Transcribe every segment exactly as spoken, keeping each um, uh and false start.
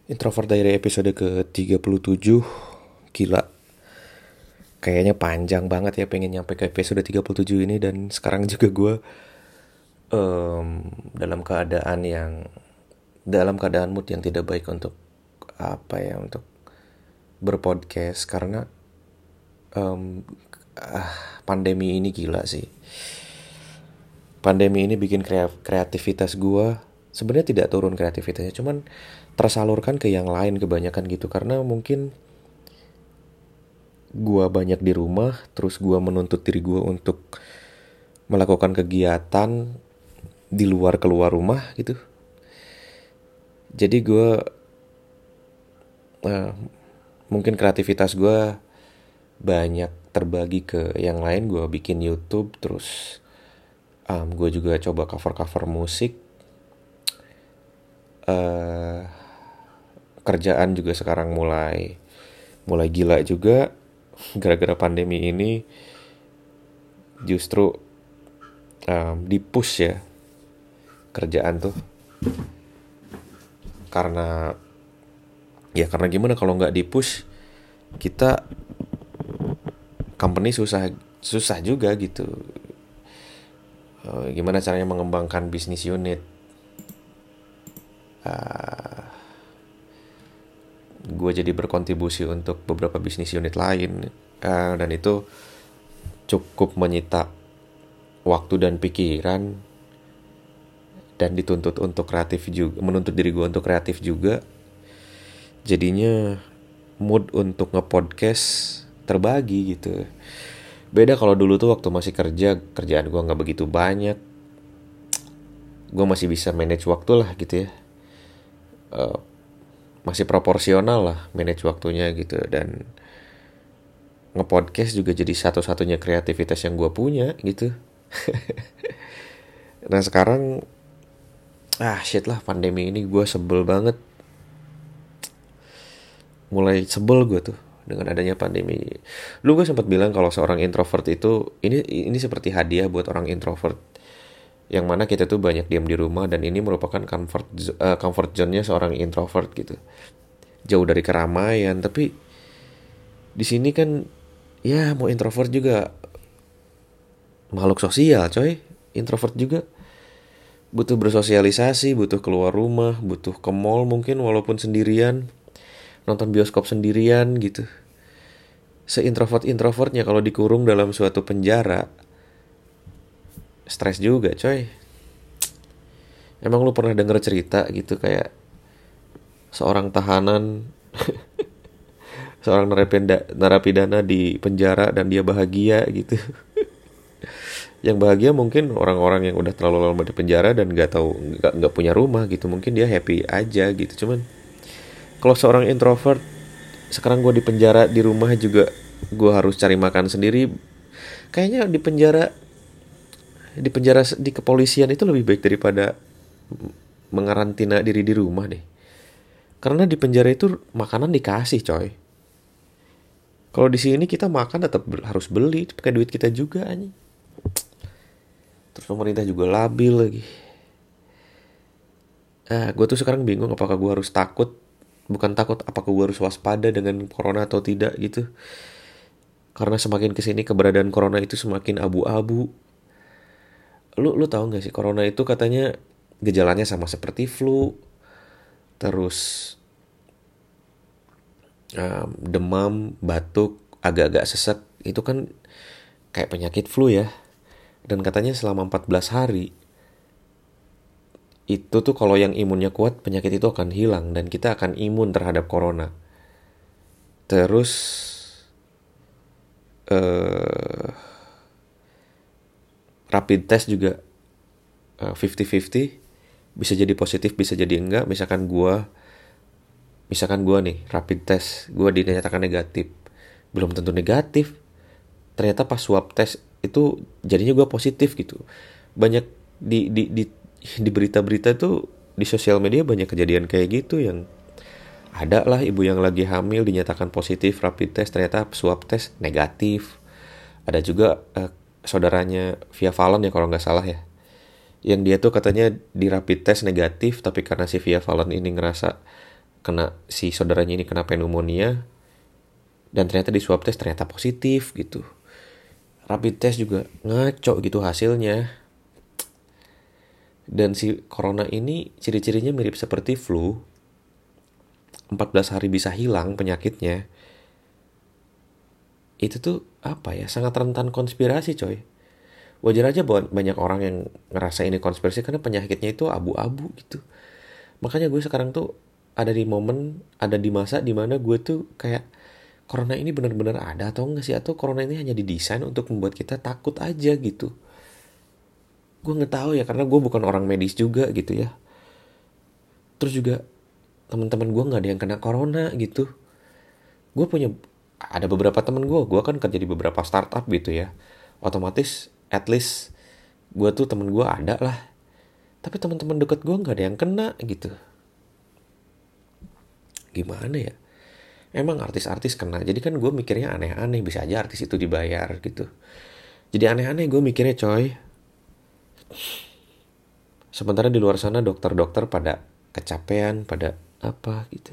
Introvert Diary episode ke tiga puluh tujuh. Gila, kayaknya panjang banget ya pengen nyampe ke episode tiga puluh tujuh ini. Dan sekarang juga gue em, dalam keadaan yang Dalam keadaan mood yang tidak baik untuk Apa ya, untuk berpodcast. Karena em, ah, pandemi ini gila sih. Pandemi ini bikin krea- kreativitas gue sebenarnya tidak turun kreativitasnya, cuman tersalurkan ke yang lain kebanyakan gitu. Karena mungkin gua banyak di rumah, terus gua menuntut diri gua untuk melakukan kegiatan di luar keluar rumah gitu. Jadi gua eh, mungkin kreativitas gua banyak terbagi ke yang lain. Gua bikin YouTube, terus um, gue juga coba cover-cover musik. eh Kerjaan juga sekarang mulai mulai gila juga gara-gara pandemi ini. Justru um, di-push ya kerjaan tuh, karena ya karena gimana, kalau nggak di-push kita company susah susah juga gitu. Eh, gimana caranya mengembangkan bisnis unit. Eh, gue jadi berkontribusi untuk beberapa bisnis unit lain. Eh, dan itu cukup menyita waktu dan pikiran, dan dituntut untuk kreatif juga, menuntut diri gue untuk kreatif juga. Jadinya mood untuk nge-podcast terbagi gitu. Beda kalau dulu tuh waktu masih kerja, kerjaan gue nggak begitu banyak, gue masih bisa manage waktu lah gitu ya. Eh, masih proporsional lah manage waktunya gitu. Dan nge-podcast juga jadi satu-satunya kreativitas yang gue punya gitu. Nah sekarang, ah shit lah, pandemi ini gue sebel banget. Mulai sebel gue tuh dengan adanya pandemi. Lu gue sempat bilang kalau seorang introvert itu ini ini seperti hadiah buat orang introvert, yang mana kita tuh banyak diam di rumah, dan ini merupakan comfort uh, comfort zone-nya seorang introvert gitu. Jauh dari keramaian, tapi di sini kan ya mau introvert juga makhluk sosial, coy. Introvert juga butuh bersosialisasi, butuh keluar rumah, butuh ke mall mungkin walaupun sendirian, nonton bioskop sendirian gitu. Seintrovert-introvertnya kalau dikurung dalam suatu penjara, stres juga, coy. Emang lu pernah denger cerita gitu kayak seorang tahanan seorang narapida, narapidana di penjara dan dia bahagia gitu. Yang bahagia mungkin orang-orang yang udah terlalu lama di penjara dan nggak tahu, nggak nggak punya rumah gitu. Mungkin dia happy aja gitu. Cuman kalau seorang introvert, sekarang gue di penjara, di rumah juga gue harus cari makan sendiri. Kayaknya di penjara di penjara di kepolisian itu lebih baik daripada mengarantina diri di rumah deh. Karena di penjara itu makanan dikasih, coy. Kalau di sini kita makan tetap harus beli pakai duit kita juga anjing. Terus pemerintah juga labil lagi. Ah, gue tuh sekarang bingung apakah gue harus takut, bukan takut, apakah gue harus waspada dengan corona atau tidak gitu. Karena semakin kesini keberadaan corona itu semakin abu-abu. Lu lu tahu nggak sih, corona itu katanya gejalanya sama seperti flu, terus um, demam, batuk, agak-agak sesek. Itu kan kayak penyakit flu ya. Dan katanya selama empat belas hari itu tuh kalau yang imunnya kuat, penyakit itu akan hilang dan kita akan imun terhadap corona. Terus eh rapid test juga eh, fifty-fifty, bisa jadi positif, bisa jadi enggak. Misalkan gua misalkan gua nih rapid test, gua dinyatakan negatif, belum tentu negatif. Ternyata pas swab test itu jadinya gua positif gitu. Banyak di di di di berita-berita tuh, di sosial media banyak kejadian kayak gitu, yang ada lah ibu yang lagi hamil dinyatakan positif rapid test, ternyata swab test negatif. Ada juga eh, saudaranya Via Valen ya kalau nggak salah ya, yang dia tuh katanya di rapid test negatif, tapi karena si Via Valen ini ngerasa kena si saudaranya ini kena pneumonia, dan ternyata di swab test ternyata positif gitu. Rapid test juga ngaco gitu hasilnya. Dan si corona ini ciri-cirinya mirip seperti flu. empat belas hari bisa hilang penyakitnya. Itu tuh apa ya, sangat rentan konspirasi coy. Wajar aja banyak orang yang ngerasa ini konspirasi karena penyakitnya itu abu-abu gitu. Makanya gue sekarang tuh ada di momen, ada di masa dimana gue tuh kayak, corona ini benar-benar ada atau enggak sih? Atau corona ini hanya didesain untuk membuat kita takut aja gitu. Gue nggak tahu ya, karena gue bukan orang medis juga gitu ya. Terus juga teman-teman gue nggak ada yang kena corona gitu. Gue punya, ada beberapa teman gue, gue kan kerja di beberapa startup gitu ya. Otomatis at least gue tuh temen gue ada lah. Tapi teman-teman deket gue nggak ada yang kena gitu. Gimana ya? Emang artis-artis kena. Jadi kan gue mikirnya aneh-aneh, bisa aja artis itu dibayar gitu. Jadi aneh-aneh gue mikirnya coy. Sementara di luar sana dokter-dokter pada kecapean, pada apa gitu.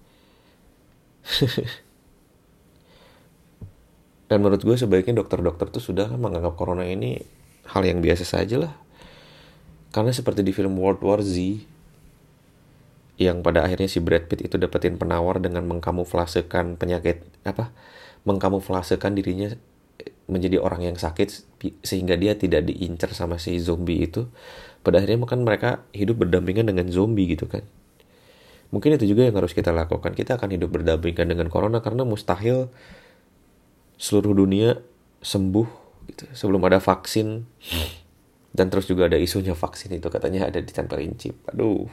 Dan menurut gue sebaiknya dokter-dokter tuh sudah menganggap corona ini hal yang biasa saja lah. Karena seperti di film World War Z, yang pada akhirnya si Brad Pitt itu dapetin penawar dengan mengkamuflasekan penyakit, apa, mengkamuflasekan dirinya menjadi orang yang sakit sehingga dia tidak diincar sama si zombie itu. Pada akhirnya kan mereka hidup berdampingan dengan zombie gitu kan. Mungkin itu juga yang harus kita lakukan. Kita akan hidup berdampingan dengan corona karena mustahil seluruh dunia sembuh gitu sebelum ada vaksin. Dan terus juga ada isunya vaksin itu katanya ada ditempelin chip. Aduh.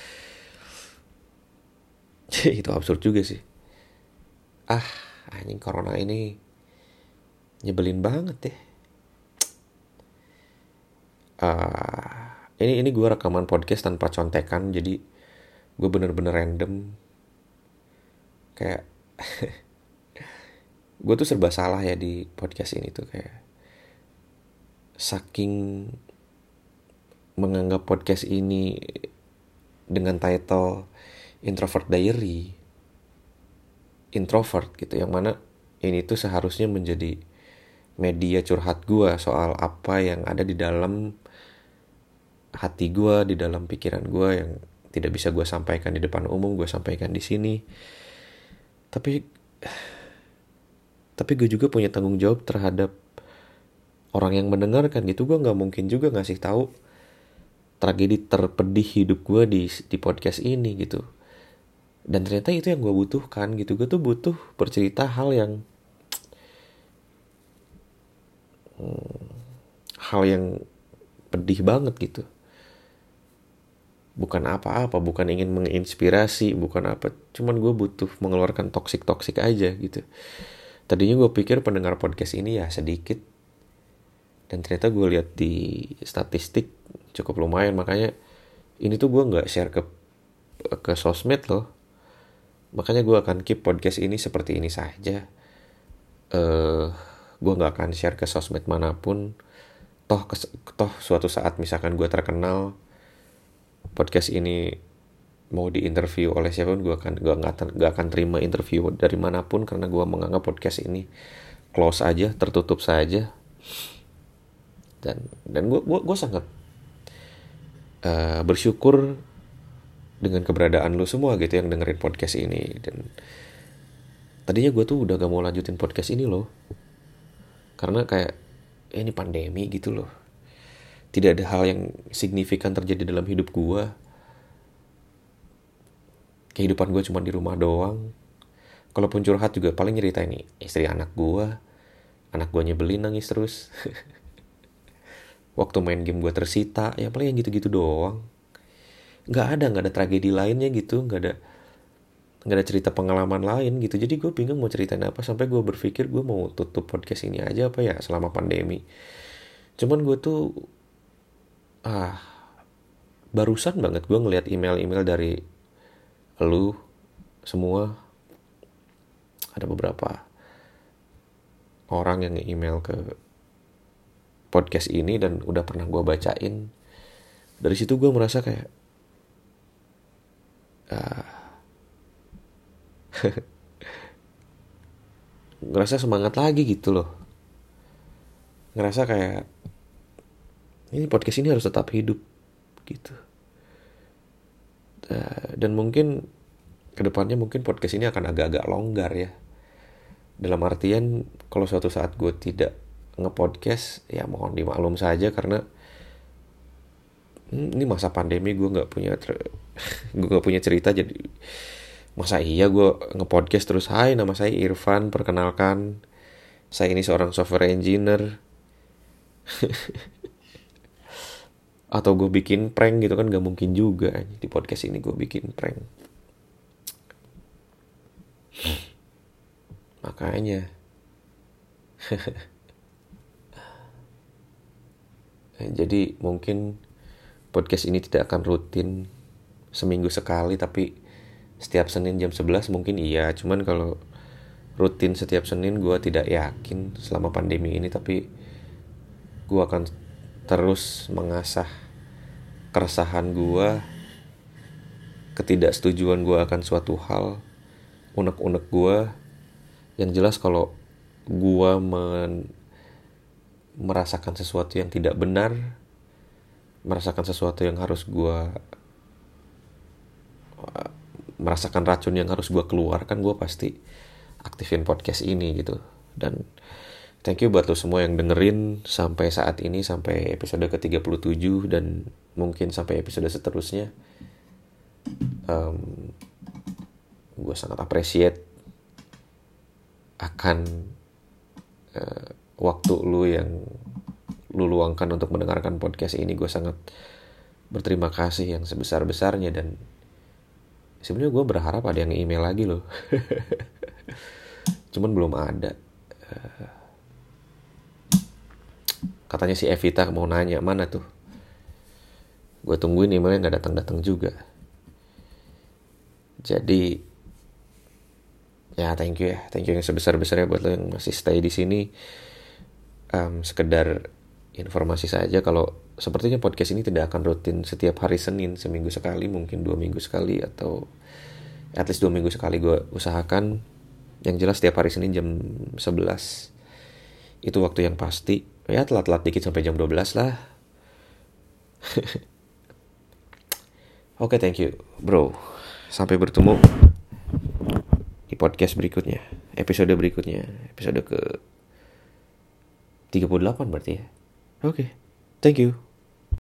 Itu absurd juga sih. Ah, anjing corona ini nyebelin banget deh. Uh, ini ini gue rekaman podcast tanpa contekan, jadi gue bener-bener random. Kayak gue tuh serba salah ya di podcast ini tuh, kayak saking menganggap podcast ini dengan title Introvert Diary, introvert gitu, yang mana ini tuh seharusnya menjadi media curhat gue soal apa yang ada di dalam hati gue, di dalam pikiran gue yang tidak bisa gue sampaikan di depan umum, gue sampaikan di sini. Tapi tapi gue juga punya tanggung jawab terhadap orang yang mendengarkan gitu. Gue nggak mungkin juga ngasih tahu tragedi terpedih hidup gue di di podcast ini gitu. Dan ternyata itu yang gue butuhkan gitu. Gue tuh butuh bercerita hal yang hmm, hal yang pedih banget gitu. Bukan apa-apa, bukan ingin menginspirasi, bukan apa, cuman gue butuh mengeluarkan toksik-toksik aja gitu. Tadinya gue pikir pendengar podcast ini ya sedikit, dan ternyata gue lihat di statistik cukup lumayan. Makanya ini tuh gue nggak share ke ke sosmed loh. Makanya gue akan keep podcast ini seperti ini saja. Uh, gue nggak akan share ke sosmed manapun. Toh kes, toh suatu saat misalkan gue terkenal, podcast ini mau diinterview oleh siapapun, gue akan gue nggak nggak akan terima interview dari manapun, karena gue menganggap podcast ini close aja, tertutup saja. Dan dan gue gue gue sangat uh, bersyukur dengan keberadaan lu semua gitu yang dengerin podcast ini. Dan tadinya gue tuh udah gak mau lanjutin podcast ini loh, karena kayak eh, ini pandemi gitu loh. Tidak ada hal yang signifikan terjadi dalam hidup gue. Kehidupan gue cuma di rumah doang. Kalaupun curhat juga paling nyeritain nih istri anak gue. Anak gue nyebelin nangis terus. Waktu main game gue tersita. Ya paling yang gitu-gitu doang. Gak ada, gak ada tragedi lainnya gitu. Gak ada Gak ada cerita pengalaman lain gitu. Jadi gue bingung mau ceritain apa. Sampai gue berpikir gue mau tutup podcast ini aja apa ya selama pandemi. Cuman gue tuh Ah, barusan banget gue ngeliat email-email dari lu semua. Ada beberapa orang yang email ke podcast ini dan udah pernah gue bacain. Dari situ gue merasa kayak, ah, ngerasa semangat lagi gitu loh. Ngerasa kayak ini podcast ini harus tetap hidup gitu. Dan mungkin kedepannya mungkin podcast ini akan agak-agak longgar ya. Dalam artian kalau suatu saat gue tidak nge-podcast, ya mohon dimaklum saja karena ini masa pandemi, gue nggak punya ter- gue nggak punya cerita, jadi masa iya gue nge-podcast terus, hai nama saya Irfan, perkenalkan saya ini seorang software engineer. Atau gue bikin prank gitu kan, gak mungkin juga. Di podcast ini gue bikin prank. Makanya jadi mungkin podcast ini tidak akan rutin seminggu sekali, tapi setiap Senin jam sebelas mungkin iya. Cuman kalau rutin setiap Senin gue tidak yakin selama pandemi ini. Tapi gue akan terus mengasah keresahan gue, ketidaksetujuan gue akan suatu hal, unek-unek gue. Yang jelas kalau gue men- merasakan sesuatu yang tidak benar, merasakan sesuatu yang harus gue merasakan racun yang harus gue keluarkan, gue pasti aktifin podcast ini gitu. Dan thank you buat lo semua yang dengerin sampai saat ini, sampai episode ke tiga puluh tujuh dan mungkin sampai episode seterusnya. um, Gue sangat appreciate akan uh, waktu lu yang lu luangkan untuk mendengarkan podcast ini. Gue sangat berterima kasih yang sebesar-besarnya. Dan sebenarnya gue berharap ada yang email lagi loh. Cuman belum ada. uh, Katanya si Evita mau nanya, mana tuh? Gue tungguin emailnya gak datang-datang juga. Jadi ya thank you ya, thank you yang sebesar-besarnya buat lo yang masih stay di sini. Um, sekedar informasi saja kalau sepertinya podcast ini tidak akan rutin setiap hari Senin, seminggu sekali, mungkin dua minggu sekali, atau at least dua minggu sekali gue usahakan. Yang jelas setiap hari Senin jam sebelas itu waktu yang pasti. Ya telat-telat dikit sampai jam dua belas lah. Oke, okay, thank you bro. Sampai bertemu di podcast berikutnya, episode berikutnya, episode ke tiga puluh delapan berarti ya. Oke, okay. Thank you.